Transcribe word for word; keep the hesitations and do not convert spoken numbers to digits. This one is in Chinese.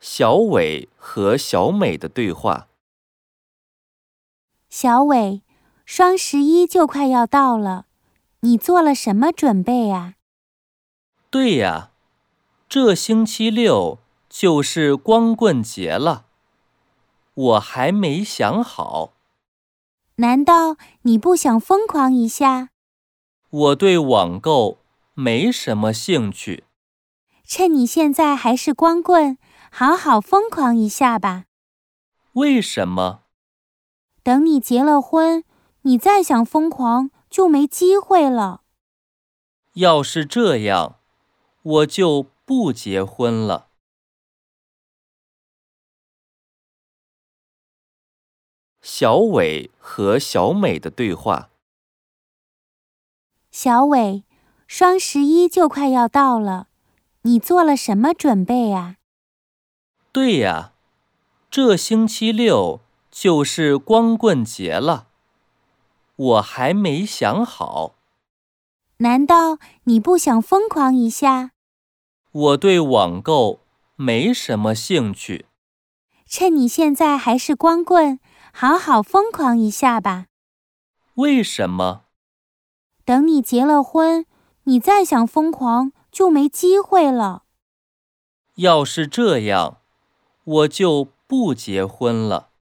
小伟和小美的对话。 小伟，双十一就快要到了，你做了什么准备啊？ 对呀，这星期六就是光棍节了，我还没想好。 难道你不想疯狂一下？ 我对网购没什么兴趣。 趁你现在还是光棍，好好疯狂一下吧。 为什么？ 等你结了婚，你再想疯狂就没机会了。 要是这样，我就不结婚了。小伟和小美的对话。 小伟，双十一就快要到了，你做了什么准备啊？ 对呀，这星期六就是光棍节了，我还没想好。 难道你不想疯狂一下？ 我对网购没什么兴趣。 趁你现在还是光棍，好好疯狂一下吧。 为什么？ 等你结了婚，你再想疯狂就没机会了。 要是这样，我就不结婚了。